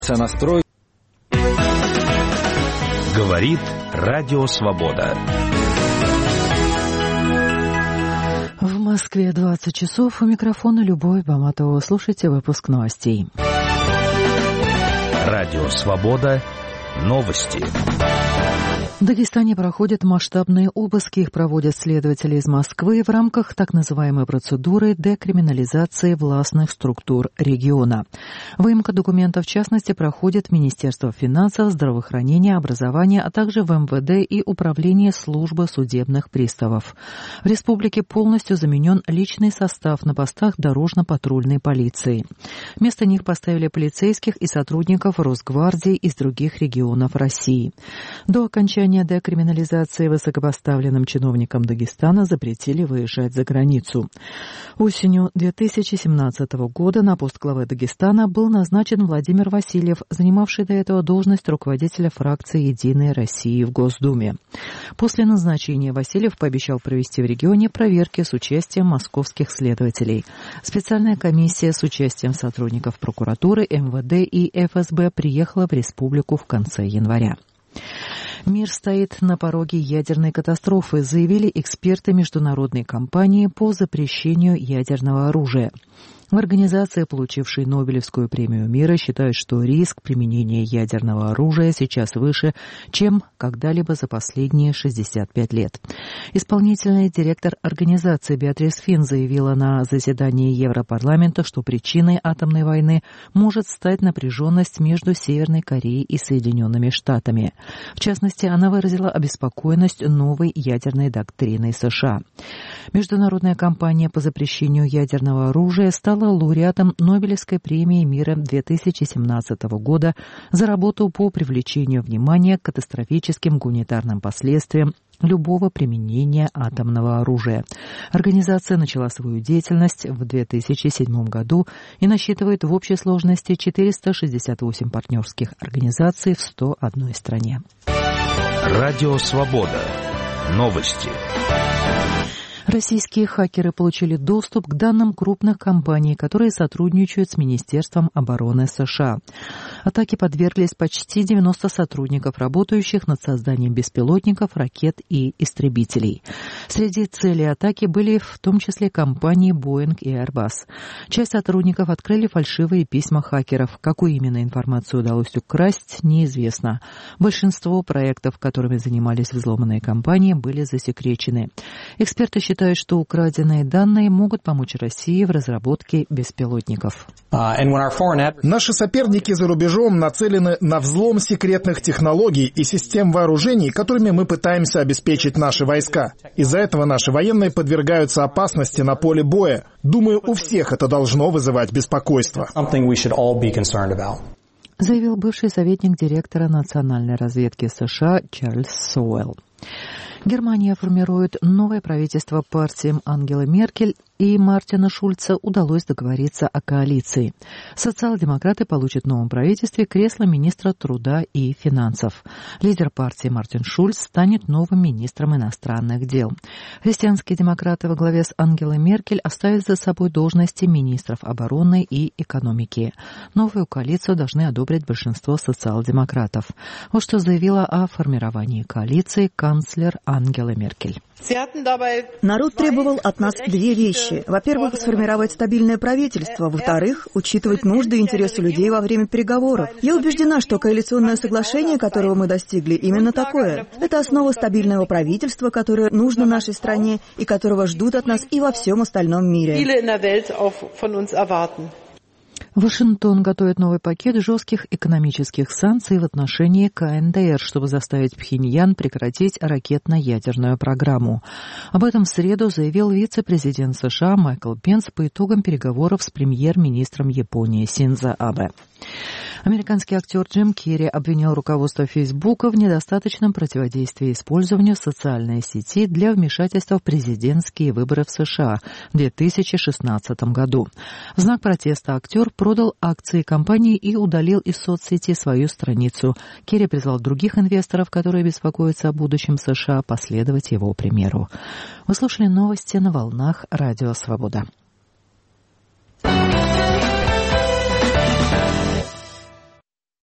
Настрой. Говорит Радио Свобода. В Москве 20 часов. У микрофона Любовь Баматова. Слушайте выпуск новостей. Радио Свобода. Новости. В Дагестане проходят масштабные обыски. Их проводят следователи из Москвы в рамках так называемой процедуры декриминализации властных структур региона. Выемка документов, в частности, проходит в Министерство финансов, здравоохранения, образования, а также в МВД и Управление службы судебных приставов. В республике полностью заменен личный состав на постах дорожно-патрульной полиции. Вместо них поставили полицейских и сотрудников Росгвардии из других регионов России. До окончания декриминализации высокопоставленным чиновникам Дагестана запретили выезжать за границу. Осенью 2017 года на пост главы Дагестана был назначен Владимир Васильев, занимавший до этого должность руководителя фракции «Единой России» в Госдуме. После назначения Васильев пообещал провести в регионе проверки с участием московских следователей. Специальная комиссия с участием сотрудников прокуратуры, МВД и ФСБ приехала в республику в конце января. Мир стоит на пороге ядерной катастрофы, заявили эксперты международной кампании по запрещению ядерного оружия. В организации, получившей Нобелевскую премию мира, считают, что риск применения ядерного оружия сейчас выше, чем когда-либо за последние 65 лет. Исполнительный директор организации Беатрис Фин заявила на заседании Европарламента, что причиной атомной войны может стать напряженность между Северной Кореей и Соединенными Штатами. В частности, она выразила обеспокоенность новой ядерной доктриной США. Международная кампания по запрещению ядерного оружия стала лауреатом Нобелевской премии мира 2017 года за работу по привлечению внимания к катастрофическим гуманитарным последствиям любого применения атомного оружия. Организация начала свою деятельность в 2007 году и насчитывает в общей сложности 468 партнерских организаций в 101 стране. Радио Свобода. Новости. Российские хакеры получили доступ к данным крупных компаний, которые сотрудничают с Министерством обороны США. Атаке подверглись почти 90 сотрудников, работающих над созданием беспилотников, ракет и истребителей. Среди целей атаки были в том числе компании Boeing и Airbus. Часть сотрудников открыли фальшивые письма хакеров. Какую именно информацию удалось украсть, неизвестно. Большинство проектов, которыми занимались взломанные компании, были засекречены. Эксперты считают, что украденные данные могут помочь России в разработке беспилотников. Наши соперники за рубежом нацелены на взлом секретных технологий и систем вооружений, которыми мы пытаемся обеспечить наши войска. Из-за этого наши военные подвергаются опасности на поле боя. Думаю, у всех это должно вызывать беспокойство. Заявил бывший советник директора национальной разведки США Чарльз Соуэлл. Германия формирует новое правительство. Партиям Ангелы Меркель и Мартина Шульца удалось договориться о коалиции. Социал-демократы получат в новом правительстве кресло министра труда и финансов. Лидер партии Мартин Шульц станет новым министром иностранных дел. Христианские демократы во главе с Ангелой Меркель оставят за собой должности министров обороны и экономики. Новую коалицию должны одобрить большинство социал-демократов. Вот что заявила о формировании коалиции канцлер Ангела Меркель. Народ требовал от нас две вещи. Во-первых, сформировать стабильное правительство. Во-вторых, учитывать нужды и интересы людей во время переговоров. Я убеждена, что коалиционное соглашение, которого мы достигли, именно такое. Это основа стабильного правительства, которое нужно нашей стране и которого ждут от нас и во всем остальном мире. Вашингтон готовит новый пакет жестких экономических санкций в отношении КНДР, чтобы заставить Пхеньян прекратить ракетно-ядерную программу. Об этом в среду заявил вице-президент США Майкл Пенс по итогам переговоров с премьер-министром Японии Синдзо Абе. Американский актер Джим Керри обвинил руководство Фейсбука в недостаточном противодействии использованию социальной сети для вмешательства в президентские выборы в США в 2016 году. В знак протеста актер продал акции компании и удалил из соцсети свою страницу. Керри призвал других инвесторов, которые беспокоятся о будущем США, последовать его примеру. Вы слушали новости на волнах Радио Свобода.